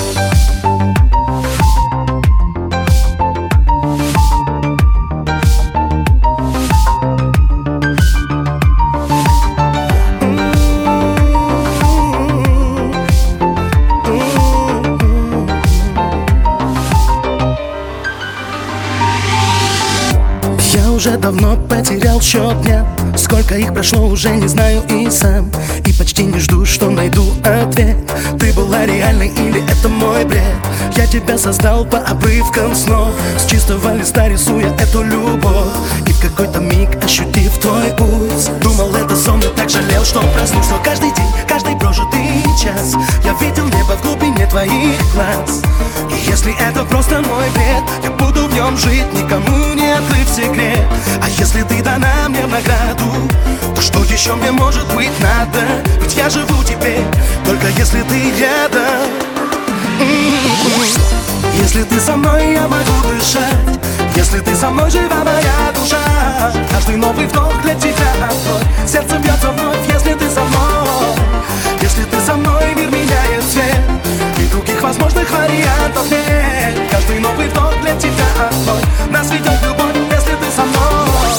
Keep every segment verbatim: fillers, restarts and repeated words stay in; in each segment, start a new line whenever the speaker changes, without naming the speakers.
Уже давно потерял счет дня, сколько их прошло, уже не знаю и сам. И почти не жду, что найду ответ. Ты была реальной или это мой бред? Я тебя создал по обрывкам снов, с чистого листа рисуя эту любовь. И в какой-то миг, ощутив твой пульс, думал, это сон, но так жалел, что проснулся. Каждый день, каждый прожитый час я видел небо в глубине твоих глаз. И если это просто мой бред, я буду в нем жить, никому не открыв секрет. А если ты дана мне в награду, то что еще мне может быть надо? Ведь я живу теперь, только если ты рядом. Если ты со мной, я могу дышать. Если ты со мной, жива моя душа. Каждый новый вдох для тебя открой. Сердце бьется вновь, если ты со мной. Если ты со мной, мир меняет цвет, и других возможных вариантов нет. Каждый новый вдох для тебя открой. Нас ведет любовь, если ты со мной.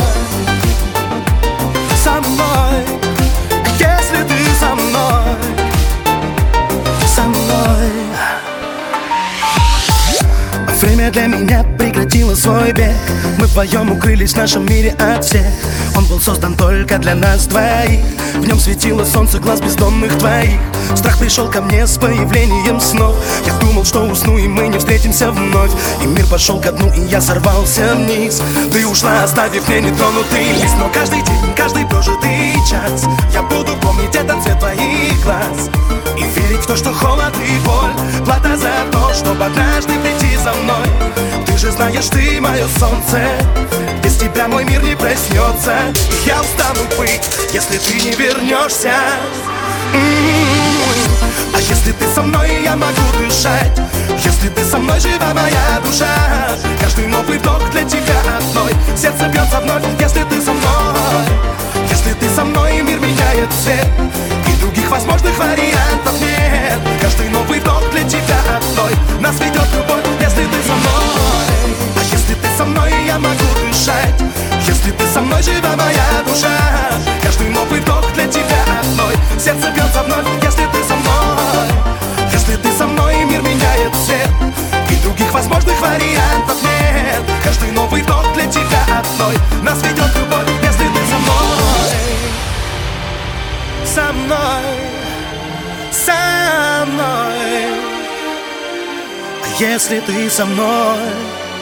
Со мной. Если ты со мной. Со мной. Время для меня прекратило свой бег. Мы вдвоем укрылись в нашем мире от всех. Он был создан только для нас двоих. В нем светило солнце глаз бездомных твоих. Страх пришел ко мне с появлением снов. Я думал, что усну и мы не встретимся вновь. И мир пошел ко дну, и я сорвался вниз. Ты ушла, оставив мне нетронутый лист. Но каждый день, каждый прожитый час я буду помнить этот цвет твоих глаз. И верить в то, что холод и боль плата за то, чтобы однажды прийти за мной. Ты же знаешь, ты мое солнце. Без тебя мой мир не проснется. И я устану быть, если ты не вернешься. М-м-м. А если ты со мной, я могу дышать. Если ты со мной, жива моя душа. Каждый новый вдох для тебя одной. Сердце бьется вновь, если ты со мной. Если ты со мной, мир меняет цвет, и других возможных вариантов нет. Каждый новый вдох для тебя одной. Нас ведет любовь, если ты со мной. А если ты со мной, я могу дышать. Если ты со мной, жива моя душа. Каждый новый вдох для тебя одной. Сердце бьется вновь, если ты со мной. Если ты со мной, мир меняет цвет, и других возможных вариантов нет. Каждый новый вдох для тебя одной. Нас ведет любовь, если ты со мной. Со мной. Со мной. А если ты со мной.